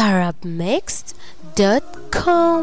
arabmixed.com.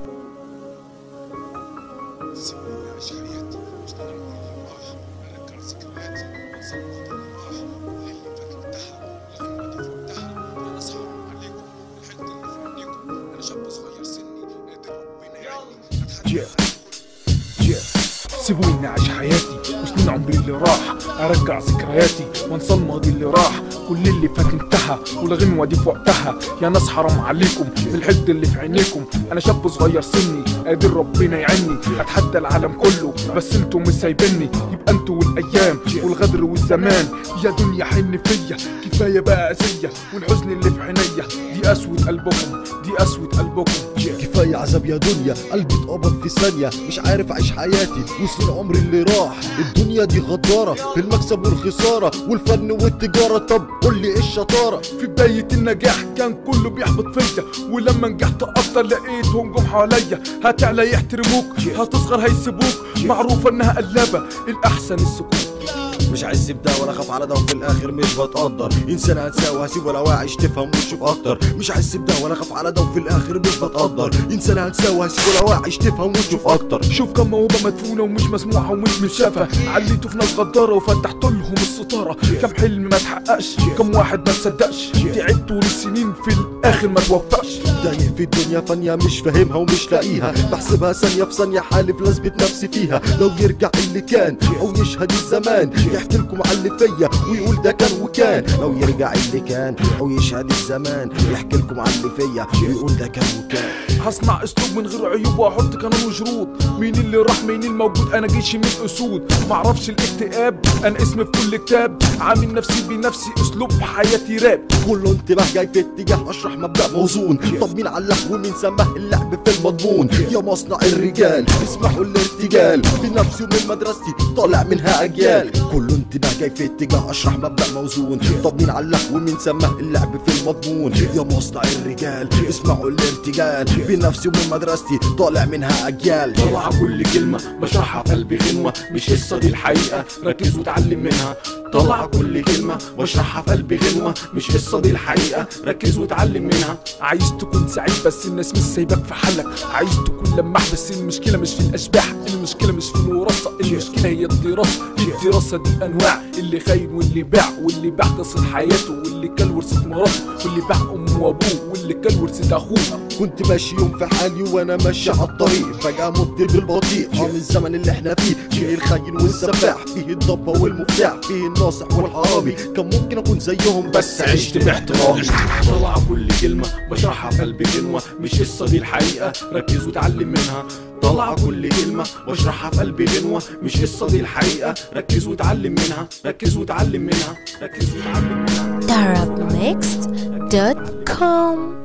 سيبوني أعيش حياتي وسنين عمري اللي راح، أرجع ذكرياتي وانسى الماضي اللي راح. كل اللي فات انتهى والغنوة دي في وقتها. يا ناس حرام عليكم من الحقد اللي في عينيكم. أنا شاب صغير سني قادر ربنا يعيني، أتحدى العالم كله بس انتوا مش سايبيني. يبقى انتوا والأيام والغدر والزمان يا دنيا حن فيا. كفاية بقى أذية والحزن اللي في عينيا. دي قسوة قلبكم، دي قسوة قلبكم. كفاية عذاب يا دنيا، قلبي اتقبض في ثانية. مش عارف اعيش حياتي وسنين عمري اللي راح. الدنيا دي غدارة في المكسب والخسارة والفن والتجارة. طب قولي ايه الشطارة؟ في بداية النجاح كان كله بيحبط فيا، ولما نجحت اكتر لقيتهم جم حواليا. هتعلى يحترموك، هتصغر هيسيبوك. معروفة انها قلابة الاحسن السكوت. مش عايز بده ولا اخاف على ده وفي الاخر مش بتقدر. انسان هتساوي هسيب ولا واعيش تفهم وتشوف اكتر. مش عايز بده ولا اخاف على ده وفي الاخر مش بتقدر. انسان هتساوي هسيب ولا واعيش تفهم وتشوف اكتر. شوف كم موهبة مدفونة ومش مسموعة ومش متشافة. عليتوا في ناس غدارة وفتحت لهم الستارة. كم حلم ما تحققش، كم واحد ما تصدقش. تعبت طول السنين في الاخر ما توفقش. دايق في الدنيا فانية مش فاهمها ومش لاقيها. بحسبها ثانية في ثانية حالف لازبت نفسي فيها. لو يرجع اللي كان او يشهد الزمان يحكي لكم على اللي فيا ويقول ده كان وكان. لو يرجع اللي كان او يشهد الزمان يحكي لكم على اللي فيا ويقول ده كان وكان. هصنع اسلوب من غير عيوب واحط قانون وشروط. مين اللي راح مين الموجود، انا جيشي من اسود. معرفش الاكتئاب، انا اسمي في كل كتاب. عامل نفسي بنفسي اسلوب حياتي راب. كله انتباه جاي في اتجاه اشرح مبدأ موزون. طب مين علق ومين سماه اللعب في المضمون؟ يا مصنع الرجال اسمحوا الارتجال. بنفسي ومن مدرستي طالع منها اجيال. كله انتباه جاي في اتجاه اشرح مبدأ موزون. طب مين علق ومين سماه اللعب في المضمون؟ يا مصنع الرجال اسمعوا الارتجال. بنفسي ومن مدرستي طالع منها اجيال. طلع كل كلمة بشرحها في قلبي غنوة. مش قصة دي الحقيقة، ركز وتعلم منها. طلع كل كلمة بشرحها في قلبي غنوة. مش قصة دي الحقيقة، ركز وتعلم منها. عايز تكون سعيد بس الناس مش سايباك في حالك. عايز تكون لماح بس المشكلة مش في الاشباح. المشكلة مش في الوراثة، المشكلة هي الدراسة. الدراسة دي انواع، اللي خاين واللي باع. واللي باع قصة حياته، واللي كل ورثة مراته. واللي باع امه وابوه، واللي كل ورثة اخوه. كنت ماشي يوم في حالي وانا ماشي على الطريق. فجأة مت بالبطيء من الزمن اللي احنا فيه. فيه الخاين والسفاح، فيه الضبة والمفتاح، فيه الناصح والحرامي. كان ممكن اكون زيهم بس عشت باحترامي. طلع كل كلمة بشرحها في قلبي غنوة. مش قصة دي الحقيقة، ركز وتعلم منها. طلع كل كلمة بشرحها في قلبي غنوة. مش قصة دي الحقيقة، ركز وتعلم منها. ركز وتعلم منها، ركز وتعلم منها. arabmixed.com.